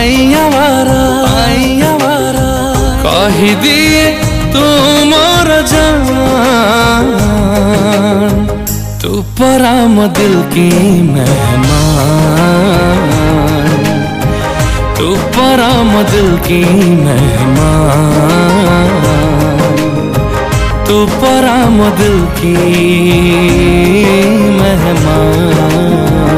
आवारा कही दिए तू मोर जान, तू पराम दिल की मेहमान, तू पराम दिल की मेहमान, तू पराम दिल की मेहमान।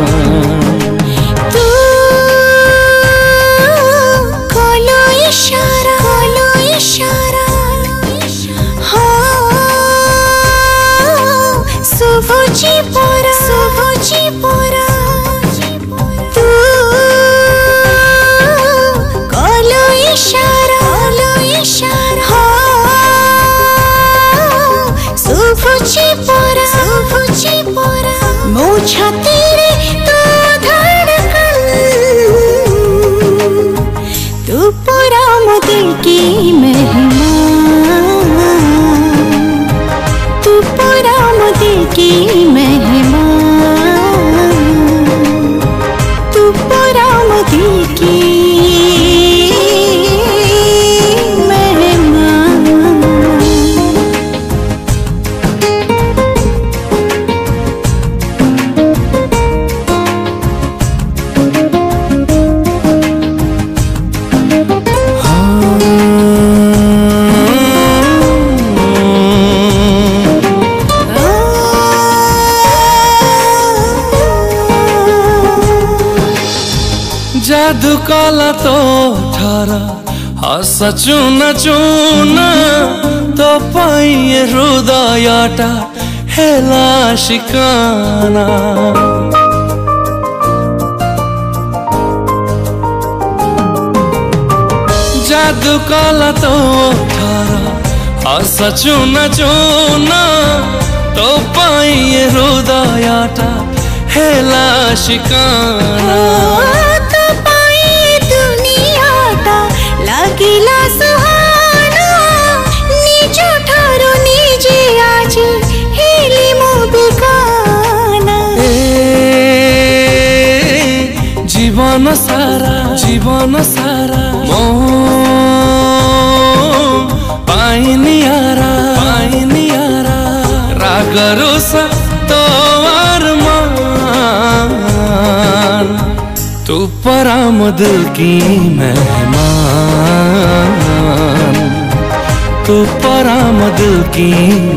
छातीरे तो धड़कन, तू पराम दिल की मेहमान, तू पराम दिल की मेहमान, तू पराम दिल की जादू काला तो ठारा हस चुना चुना तो पाइए हृदयटा हेला शिकाना। जादू काला तो ठारा हस चुना चुना तो पाइए हृदयटा हेला शिकाना। लागिला सुहाना निज ठारो निजे आज हेली मो बिकाना। जीवन सारा मो पाइनियारा रागरुसा तोवार मान, तू पराम दिल की मेहमान, तू पराम दिल की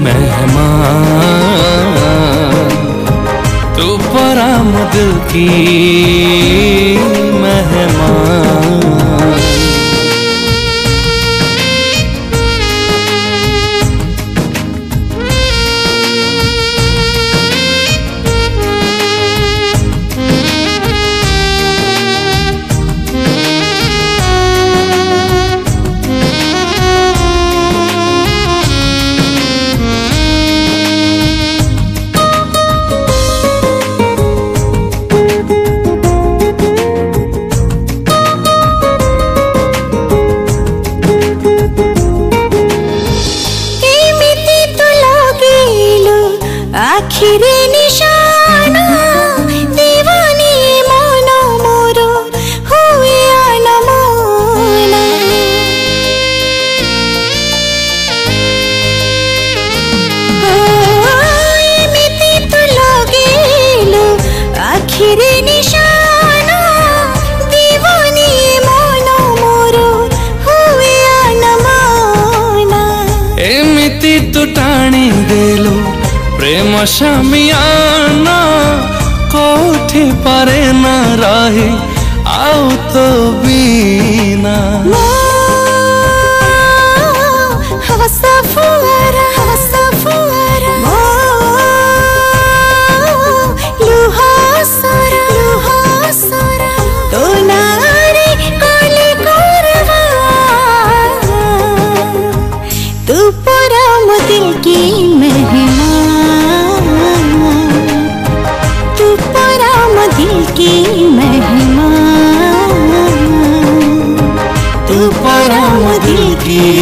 मेहमान, तू पराम दिल की मेहमान। आखिरी निशाना दीवानी मोनो मोरो हुए अनमोना। एमिति तू लगेलु आखिरी निशाना दीवानी मोनो मोरो हुए अनमोना। एमिति तू टाणी देलु प्रेम शामियाना कोठी पारे न रही आउ तो बीना। हसा फुआरा लुहा सारा तो नारे कले करवा, तू पराम दिल की मेहमान, तू पराम दिल की मेहमान, तू पराम दिल की